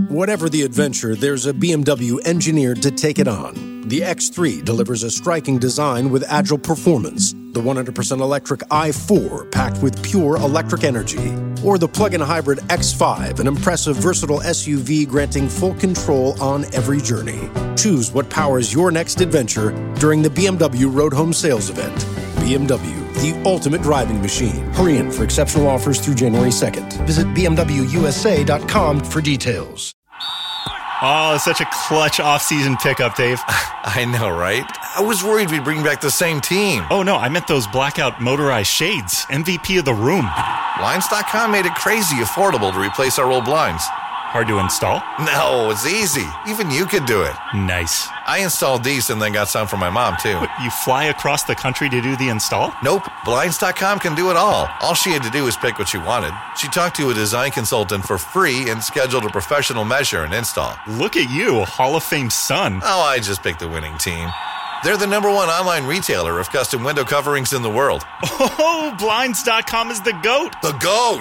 Whatever the adventure, there's a BMW engineered to take it on. The X3 delivers a striking design with agile performance. The 100% electric i4 packed with pure electric energy. Or the plug-in hybrid X5, an impressive, versatile SUV granting full control on every journey. Choose what powers your next adventure during the BMW Road Home Sales Event. BMW, the ultimate driving machine. Hurry in for exceptional offers through January 2nd. Visit BMWUSA.com for details. Oh, it's such a clutch off-season pickup, Dave. I know, right? I was worried we'd bring back the same team. Oh, no, I meant those blackout motorized shades. MVP of the room. Blinds.com made it crazy affordable to replace our old blinds. Hard to install? No, it's easy. Even you could do it. Nice. I installed these and then got some for my mom, too. What, you fly across the country to do the install? Nope. Blinds.com can do it all. All she had to do was pick what she wanted. She talked to a design consultant for free and scheduled a professional measure and install. Look at you, a Hall of Fame son. Oh, I just picked the winning team. They're the #1 online retailer of custom window coverings in the world. Oh, Blinds.com is the GOAT. The GOAT!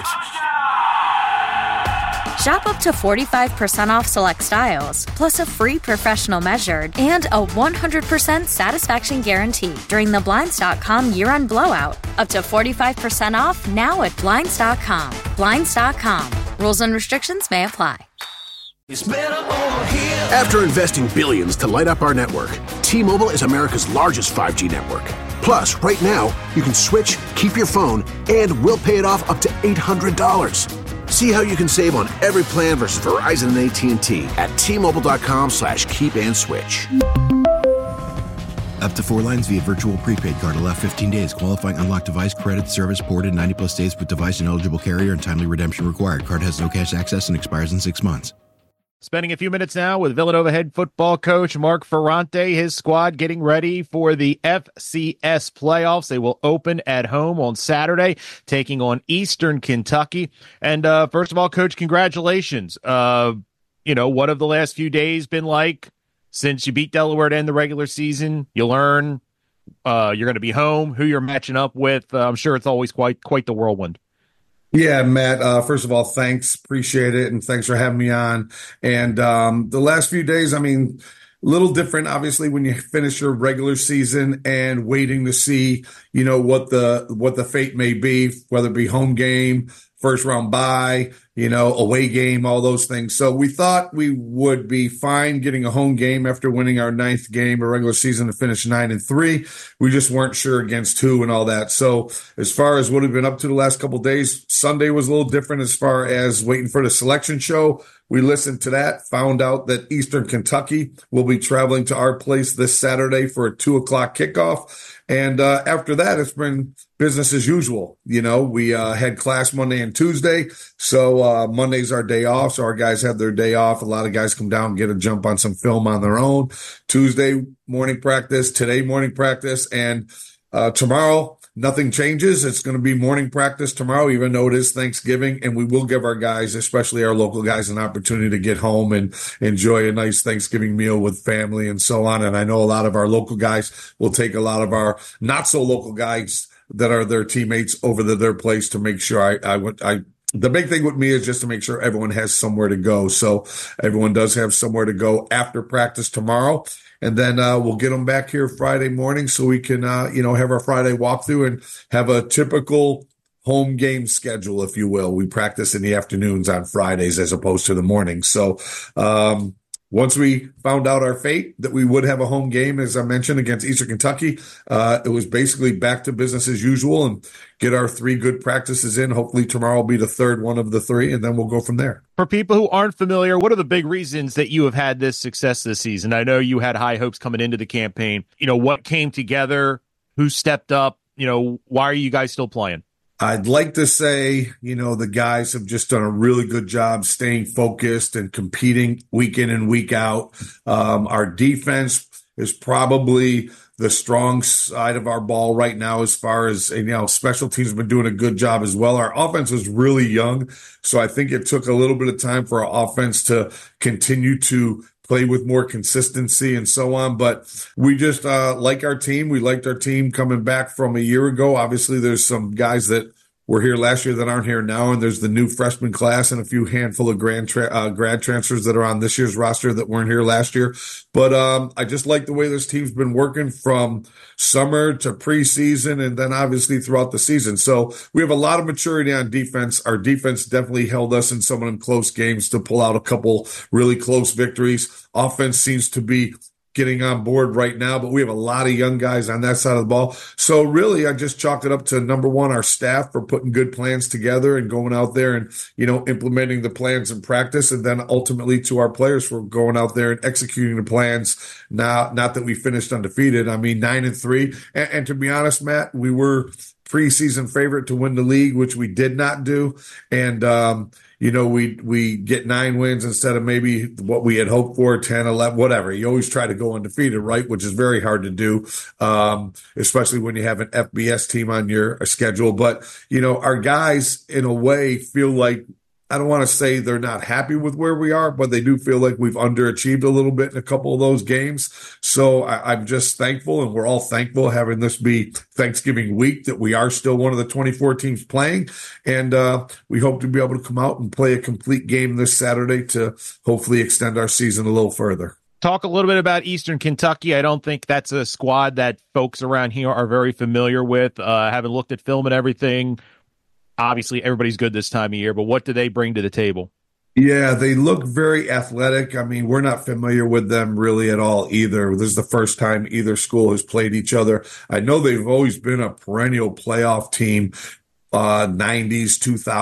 Shop up to 45% off select styles, plus a free professional measured and a 100% satisfaction guarantee during the Blinds.com year-end blowout. Up to 45% off now at Blinds.com. Blinds.com. Rules and restrictions may apply. After investing billions to light up our network, T-Mobile is America's largest 5G network. Plus, right now, you can switch, keep your phone, and we'll pay it off up to $800. See how you can save on every plan versus Verizon and AT&T at T-Mobile.com/keep-and-switch. Up to 4 lines via virtual prepaid card. Allow 15 days. Qualifying unlocked device credit service ported 90+ states with device and eligible carrier and timely redemption required. Card has no cash access and expires in 6 months. Spending a few minutes now with Villanova head football coach Mark Ferrante, his squad getting ready for the FCS playoffs. They will open at home on Saturday, taking on Eastern Kentucky. And first of all, Coach, congratulations. What have the last few days been like since you beat Delaware to end the regular season? You learn you're going to be home, who you're matching up with. I'm sure it's always quite the whirlwind. Yeah, Matt, first of all, thanks. Appreciate it. And thanks for having me on. And the last few days, a little different, obviously, when you finish your regular season and waiting to see, what the fate may be, whether it be home game, first round bye, away game, all those things. So we thought we would be fine getting a home game after winning our 9th game of regular season to finish 9-3. We just weren't sure against who and all that. So as far as what we've been up to the last couple of days, Sunday was a little different as far as waiting for the selection show. We listened to that, found out that Eastern Kentucky will be traveling to our place this Saturday for a 2:00 kickoff. And after that, it's been business as usual. We had class Monday and Tuesday. So Monday's our day off. So our guys have their day off. A lot of guys come down and get a jump on some film on their own. Tuesday, morning practice. Today, morning practice. And tomorrow, nothing changes. It's going to be morning practice tomorrow, even though it is Thanksgiving. And we will give our guys, especially our local guys, an opportunity to get home and enjoy a nice Thanksgiving meal with family and so on. And I know a lot of our local guys will take a lot of our not so local guys that are their teammates over to their place to make sure the big thing with me is just to make sure everyone has somewhere to go. So everyone does have somewhere to go after practice tomorrow. And then we'll get them back here Friday morning so we can, have our Friday walkthrough and have a typical home game schedule, if you will. We practice in the afternoons on Fridays as opposed to the mornings. So once we found out our fate that we would have a home game, as I mentioned, against Eastern Kentucky, it was basically back to business as usual and get our 3 good practices in. Hopefully tomorrow will be the 3rd one of the 3, and then we'll go from there. For people who aren't familiar, what are the big reasons that you have had this success this season? I know you had high hopes coming into the campaign. What came together? Who stepped up? Why are you guys still playing? I'd like to say, the guys have just done a really good job staying focused and competing week in and week out. Our defense is probably the strong side of our ball right now as far as, special teams have been doing a good job as well. Our offense was really young, so I think it took a little bit of time for our offense to continue to play with more consistency and so on. But we just like our team. We liked our team coming back from a year ago. Obviously, there's some guys that were here last year that aren't here now, and there's the new freshman class and a few handful of grad transfers that are on this year's roster that weren't here last year. But I just like the way this team's been working from summer to preseason and then obviously throughout the season. So we have a lot of maturity on defense. Our defense definitely held us in some of them close games to pull out a couple really close victories. Offense seems to be getting on board right now, but we have a lot of young guys on that side of the ball. So really, I just chalk it up to, number one, our staff for putting good plans together and going out there and, implementing the plans in practice. And then ultimately to our players for going out there and executing the plans. Now, not that we finished undefeated. 9-3. And to be honest, Matt, we were preseason favorite to win the league, which we did not do. And, we get 9 wins instead of maybe what we had hoped for, 10, 11, whatever. You always try to go undefeated, right? Which is very hard to do, especially when you have an FBS team on your schedule. But, our guys, in a way, feel like, I don't want to say they're not happy with where we are, but they do feel like we've underachieved a little bit in a couple of those games. So I'm just thankful, and we're all thankful having this be Thanksgiving week, that we are still one of the 24 teams playing. And we hope to be able to come out and play a complete game this Saturday to hopefully extend our season a little further. Talk a little bit about Eastern Kentucky. I don't think that's a squad that folks around here are very familiar with. Having looked at film and everything, obviously, everybody's good this time of year, but what do they bring to the table? Yeah, they look very athletic. We're not familiar with them really at all either. This is the first time either school has played each other. I know they've always been a perennial playoff team. 90s,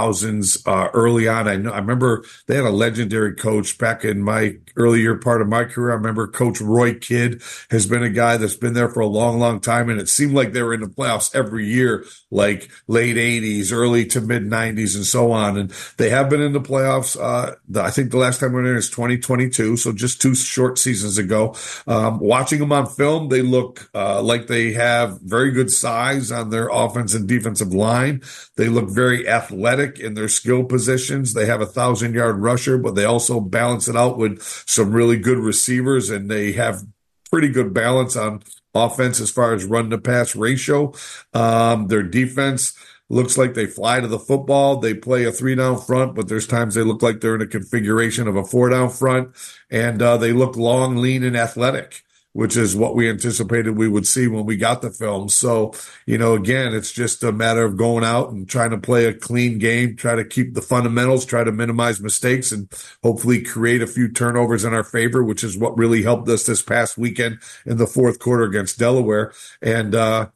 2000s, early on. I remember they had a legendary coach back in my earlier part of my career. I remember Coach Roy Kidd has been a guy that's been there for a long, long time. And it seemed like they were in the playoffs every year, like late 80s, early to mid 90s and so on. And they have been in the playoffs. I think the last time we were in is 2022. So just 2 short seasons ago. Watching them on film, they look like they have very good size on their offense and defensive line. They look very athletic in their skill positions. They have a 1,000-yard rusher, but they also balance it out with some really good receivers, and they have pretty good balance on offense as far as run to pass ratio. Their defense looks like they fly to the football. They play a 3-down front, but there's times they look like they're in a configuration of a 4-down front, and they look long, lean, and athletic, which is what we anticipated we would see when we got the film. So, again, it's just a matter of going out and trying to play a clean game, try to keep the fundamentals, try to minimize mistakes, and hopefully create a few turnovers in our favor, which is what really helped us this past weekend in the fourth quarter against Delaware. And,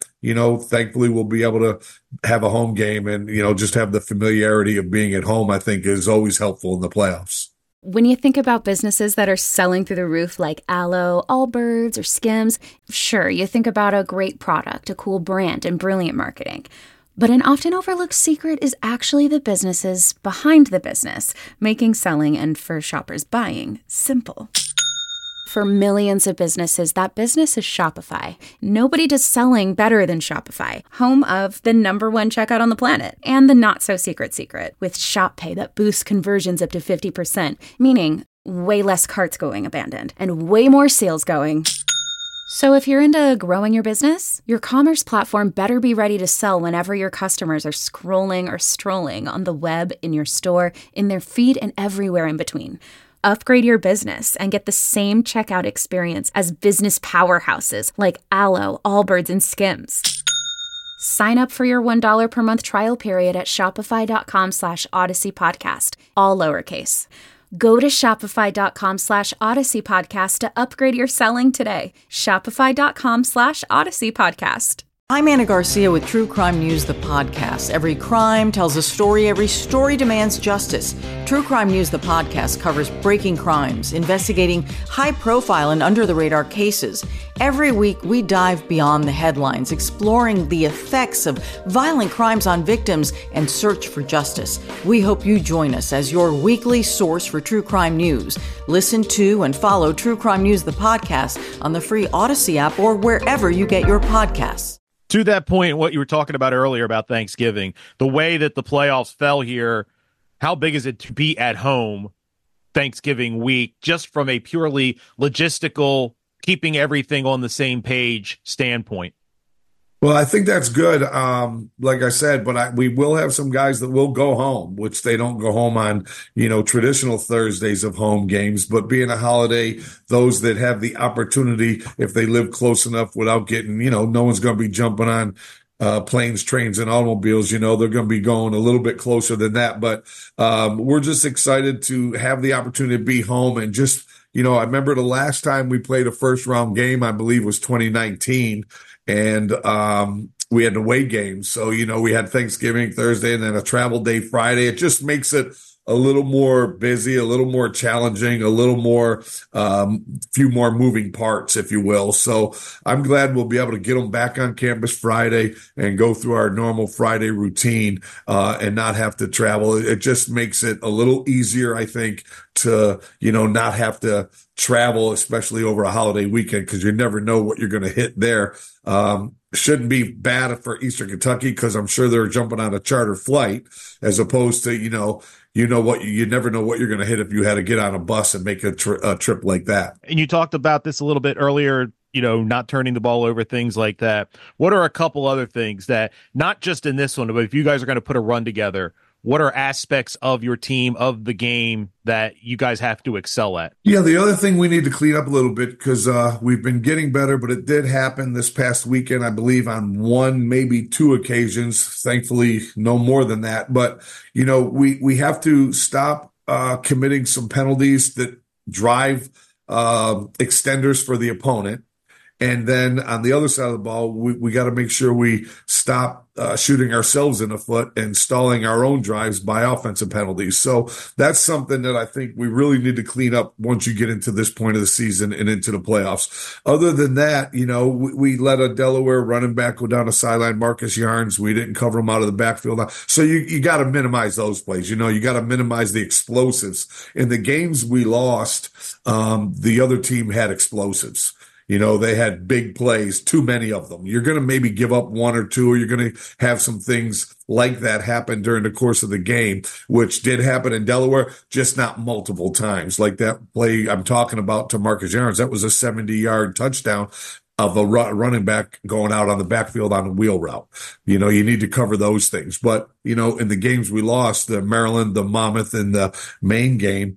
thankfully we'll be able to have a home game and, just have the familiarity of being at home, I think is always helpful in the playoffs. When you think about businesses that are selling through the roof like Aloe, Allbirds, or Skims, sure, you think about a great product, a cool brand, and brilliant marketing. But an often overlooked secret is actually the businesses behind the business, making selling and, for shoppers, buying simple. For millions of businesses, that business is Shopify. Nobody does selling better than Shopify, home of the #1 checkout on the planet, and the not-so-secret secret, with Shop Pay that boosts conversions up to 50%, meaning way less carts going abandoned, and way more sales going. So if you're into growing your business, your commerce platform better be ready to sell whenever your customers are scrolling or strolling on the web, in your store, in their feed, and everywhere in between. Upgrade your business and get the same checkout experience as business powerhouses like Aloe, Allbirds, and Skims. Sign up for your $1 per month trial period at shopify.com/Odyssey Podcast, all lowercase. Go to shopify.com/Odyssey Podcast to upgrade your selling today. Shopify.com/Odyssey Podcast. I'm Anna Garcia with True Crime News, the podcast. Every crime tells a story. Every story demands justice. True Crime News, the podcast, covers breaking crimes, investigating high-profile and under-the-radar cases. Every week, we dive beyond the headlines, exploring the effects of violent crimes on victims and search for justice. We hope you join us as your weekly source for true crime news. Listen to and follow True Crime News, the podcast, on the free Odyssey app or wherever you get your podcasts. To that point, what you were talking about earlier about Thanksgiving, the way that the playoffs fell here, how big is it to be at home Thanksgiving week, just from a purely logistical, keeping everything on the same page standpoint? Well, I think that's good. Like I said, but we will have some guys that will go home, which they don't go home on, traditional Thursdays of home games. But being a holiday, those that have the opportunity, if they live close enough without getting, no one's going to be jumping on planes, trains, and automobiles, they're going to be going a little bit closer than that. But we're just excited to have the opportunity to be home and just, I remember the last time we played a first round game, I believe was 2019. And we had away games. So, we had Thanksgiving Thursday and then a travel day Friday. It just makes it a little more busy, a little more challenging, a little more, few more moving parts, if you will. So I'm glad we'll be able to get them back on campus Friday and go through our normal Friday routine and not have to travel. It just makes it a little easier, I think, to, not have to travel, especially over a holiday weekend, because you never know what you're going to hit there. Shouldn't be bad for Eastern Kentucky because I'm sure they're jumping on a charter flight as opposed to, you never know what you're going to hit if you had to get on a bus and make a trip like that. And you talked about this a little bit earlier, not turning the ball over, things like that. What are a couple other things that, not just in this one, but if you guys are going to put a run together, what are aspects of your team, of the game, that you guys have to excel at? Yeah, the other thing we need to clean up a little bit, because we've been getting better, but it did happen this past weekend, I believe, on one, maybe two occasions. Thankfully, no more than that. But, we have to stop committing some penalties that drive extenders for the opponent. And then on the other side of the ball, we got to make sure we stop shooting ourselves in the foot and stalling our own drives by offensive penalties. So that's something that I think we really need to clean up once you get into this point of the season and into the playoffs. Other than that, we let a Delaware running back go down the sideline, Marcus Yarns. We didn't cover him out of the backfield. So you got to minimize those plays. You got to minimize the explosives. In the games we lost, the other team had explosives. They had big plays, too many of them. You're going to maybe give up one or two, or you're going to have some things like that happen during the course of the game, which did happen in Delaware, just not multiple times. Like that play I'm talking about to Marcus Yarns, that was a 70-yard touchdown of a running back going out on the backfield on a wheel route. You need to cover those things. But, in the games we lost, the Maryland, the Monmouth, and the Maine game,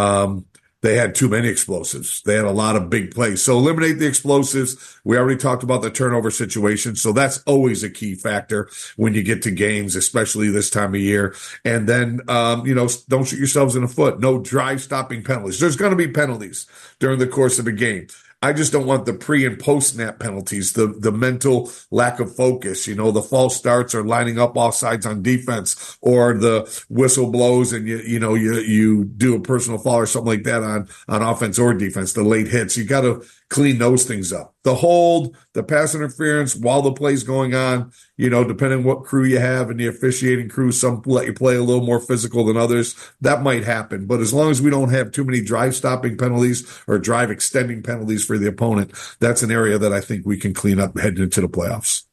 they had too many explosives. They had a lot of big plays. So eliminate the explosives. We already talked about the turnover situation. So that's always a key factor when you get to games, especially this time of year. And then, don't shoot yourselves in the foot. No drive stopping penalties. There's going to be penalties during the course of a game. I just don't want the pre and post snap penalties, the mental lack of focus, the false starts or lining up off sides on defense, or the whistle blows and you do a personal foul or something like that on offense or defense, the late hits. You got to clean those things up. The hold, the pass interference while the play's going on, depending on what crew you have and the officiating crew, some let you play a little more physical than others. That might happen. But as long as we don't have too many drive stopping penalties or drive extending penalties for the opponent, that's an area that I think we can clean up heading into the playoffs.